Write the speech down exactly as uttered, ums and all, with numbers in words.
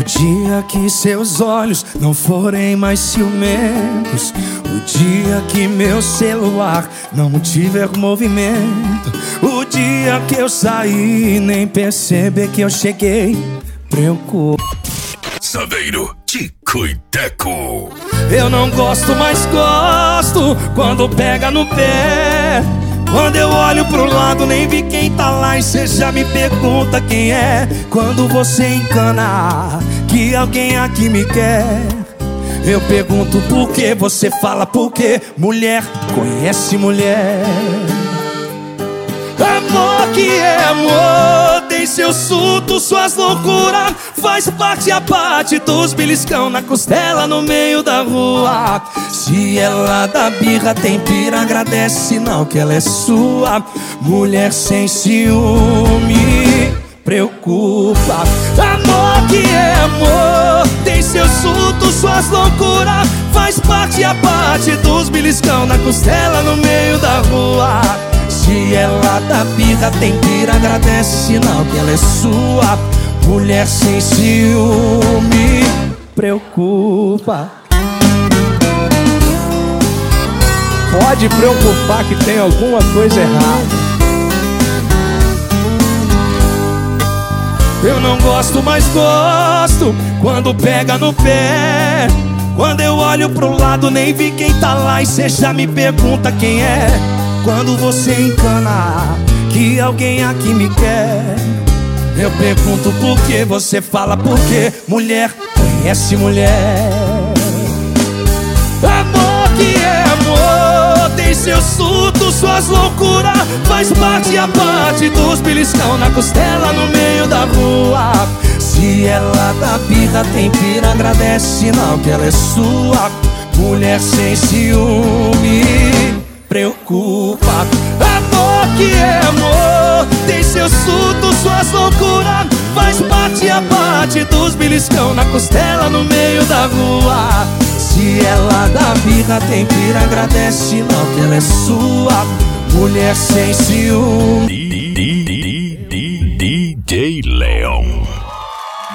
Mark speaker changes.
Speaker 1: dia que seus olhos não forem mais ciumentos, o dia que meu celular não tiver movimento, o dia que eu sair e nem perceber que eu cheguei, preocupa.
Speaker 2: Saveiro, Tico e Teco.
Speaker 1: Eu não gosto, mas gosto quando pega no pé. Quando eu olho pro lado nem vi quem tá lá e cê já me pergunta quem é. Quando você encana que alguém aqui me quer, eu pergunto por que, você fala por quê. Mulher conhece mulher. Amor que é amor, tem seus surtos, suas loucuras, faz parte a parte dos beliscão na costela no meio da rua. Se ela dá birra tem pira, agradece sinal que ela é sua. Mulher sem ciúme, preocupa. Amor que é amor, tem seus surtos, suas loucuras, faz parte a parte dos beliscão na costela no meio da rua. Se ela dá birra tem pira, agradece sinal que ela é sua. Mulher sem ciúme, preocupa.
Speaker 3: Pode preocupar que tem alguma coisa errada.
Speaker 1: Eu não gosto, mas gosto quando pega no pé. Quando eu olho pro lado nem vi quem tá lá e cê já me pergunta quem é. Quando você encana que alguém aqui me quer, eu pergunto por que, você fala por quê. Mulher conhece mulher. Amor que é amor, tem seus surtos, suas loucuras, faz parte a parte dos beliscão na costela no meio da rua. Se ela dá birra tem pira, agradece sinal que ela é sua. Mulher sem ciúme, preocupa. Amor que é amor, tem seus surtos, suas loucuras, faz parte a parte dos beliscão na costela no meio da rua. Se ela dá birra tem pira, agradece sinal que ela é sua. Mulher sem ciúme.
Speaker 2: D J Leon.